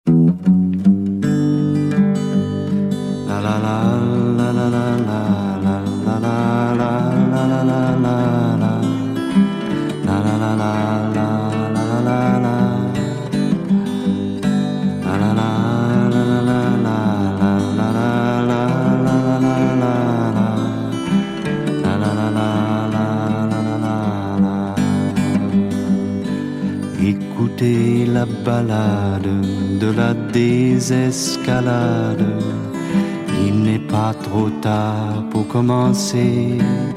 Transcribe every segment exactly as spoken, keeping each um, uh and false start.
Écoutez la balade de la désescalade. Il n'est pas trop tard pour commencer.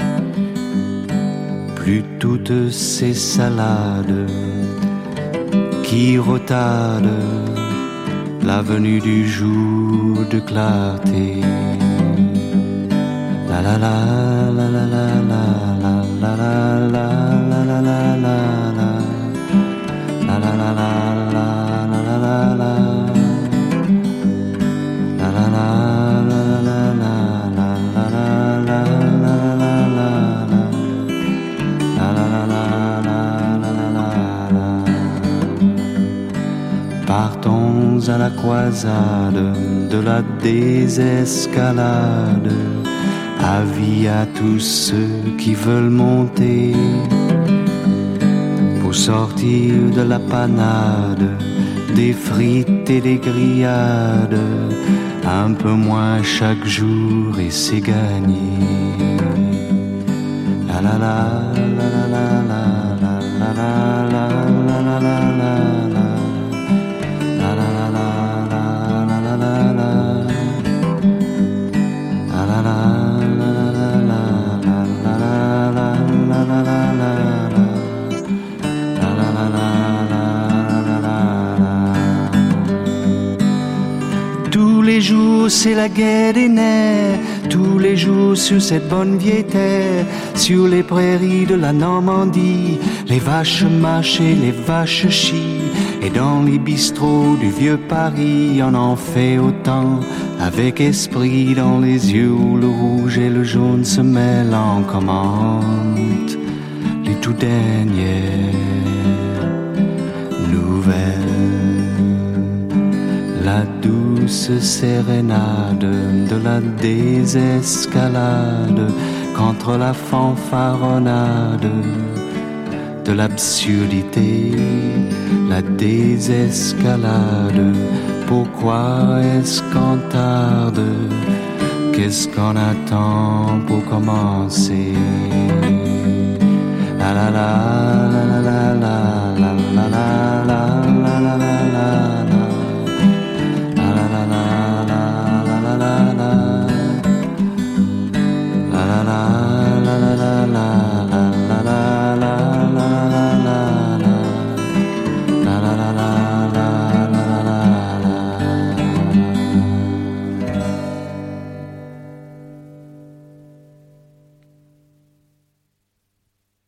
Plus toutes ces salades qui retardent la venue du jour de clarté. La la la la la la la la la la la la la la. La la la la la la la la la. La la la la la la la la la la la la la. La la la la la la la la. Partons à la croisade de la désescalade. Avis à tous ceux qui veulent monter. Sortir de la panade, des frites et des grillades, un peu moins chaque jour et c'est gagné. La la la la la la la la la la la la la la. Tous les jours c'est la guerre des nerfs, tous les jours sur cette bonne vieille terre, sur les prairies de la Normandie, les vaches mâchent et les vaches chient, et dans les bistrots du vieux Paris, on en fait autant, avec esprit dans les yeux où le rouge et le jaune se mêlent en commande, les tout dernières nouvelles. La douce sérénade de la désescalade contre la fanfaronnade de l'absurdité. La désescalade, pourquoi est-ce qu'on tarde? Qu'est-ce qu'on attend pour commencer? La la la la la la la la la la.